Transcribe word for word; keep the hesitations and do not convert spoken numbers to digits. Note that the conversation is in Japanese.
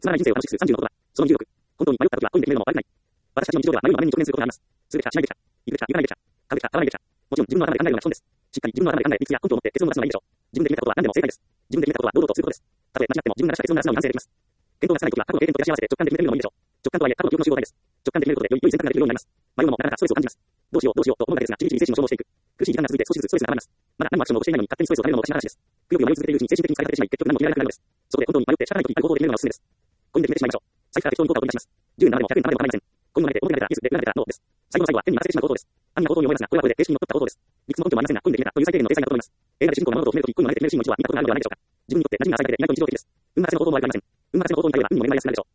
つまらない人生を楽しくするさんじゅうのことは、その重力。本当に迷った時は恋にできるのも悪くない。私たちの日常では迷うままに直面することがあります。すべてはしないべきだ。行くべきだ。行かないべきだ。買うべきだ。買わないべきだ。もちろん自分の頭で考えるのが基本です。しっかり自分の頭で考え、理屈や根拠を持って結論を出すのがいいでしょう。自分で決めたことは何でも正解です。自分で決めたことは堂々とすることです。たとえ間違っても自分が出した結論を出すのに反省できます。見当がつかない時は過去の経験と照らし合わせて直感で決めるのもいいでしょう。直感とはいえ過去の記憶の集合体です。直感で決めることでより良い選択ができるようになります。迷うのもなかなかストレスを感じます。どうしようどうしようと思うだけですが、じりじり精神の消耗をしていく。苦しい時間が続いて少しずつストレスが溜まります。まだ何もアクションを起こしていないのに勝手にストレスを溜めるのも私の話です。くよくよ迷い続けているうちに精神的に疲れ果ててしまい、結局何も決められなくなるのです。そこで本当に迷って仕方ない時にある行動で決めるのがおすすめです。コインで決めてしまいましょう。財布から適当に効果を取り出します。じゅうえんならでもひゃくえんならでも構いません。コインを投げて表に投げたらイエスで裏投げたらノーです。最後の最後は手に任せてしまう行動です。安易な行動に思いますが、これはこれで形式にのっとった行動です。理屈も根拠もありませんが、コインで決めたという最低限の正解だと思います。映画で主人公が物事を決めるとき、コインを投げて決めるシーンの一部は見たことがあるのではないでしょうか。自分にとって馴染みが浅いだけで意外と短距離です。運任せの行動も悪くありません。運任せの行動に頼れば運にも恵まれやすくなるでしょう。